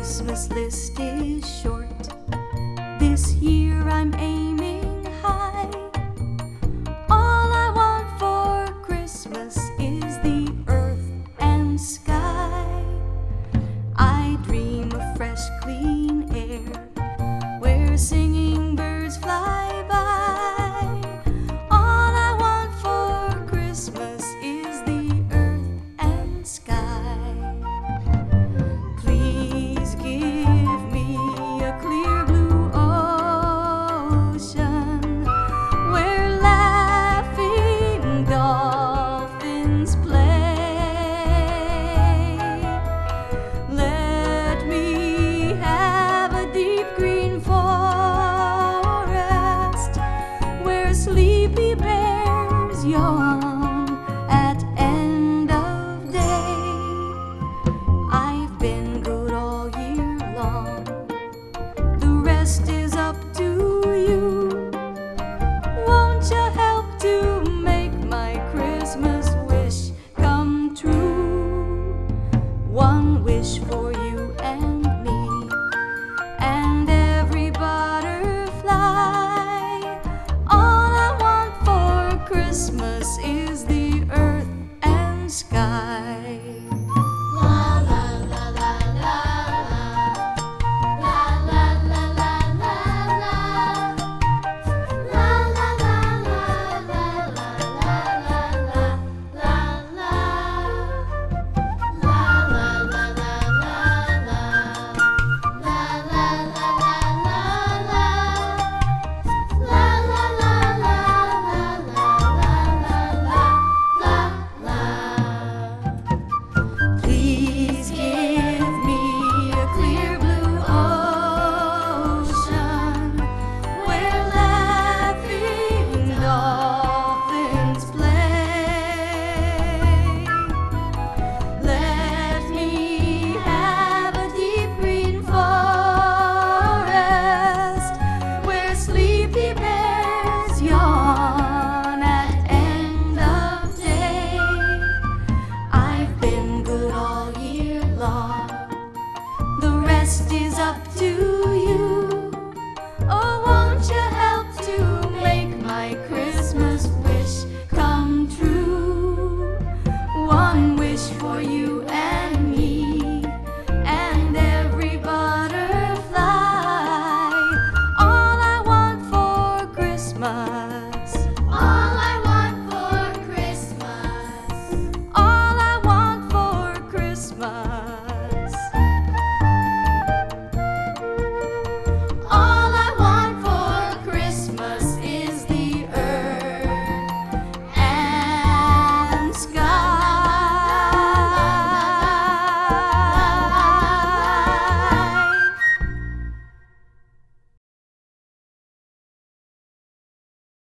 Christmas list is short. This year I'm aiming high. All I want for Christmas is the earth and sky. I dream of fresh, clean air where singing birds fly by. All I want for Christmas is the earth and sky. Please give me a clear blue ocean where laughing dolphins play. Let me have a deep green forest where sleepy bears yawn at end of day. I've been good all year long. The rest is up to you. Won't you help to make my Christmas wish come true? One wish for you and me and every butterfly. All I want for Christmas is the earth and sky. La la la la la la la la la la la la la la la Please give me a clear blue ocean where laughing dolphins play. Let me have a deep green forest where sleepy bears yawn at end of day. I've been good all year long. The rest is up to you.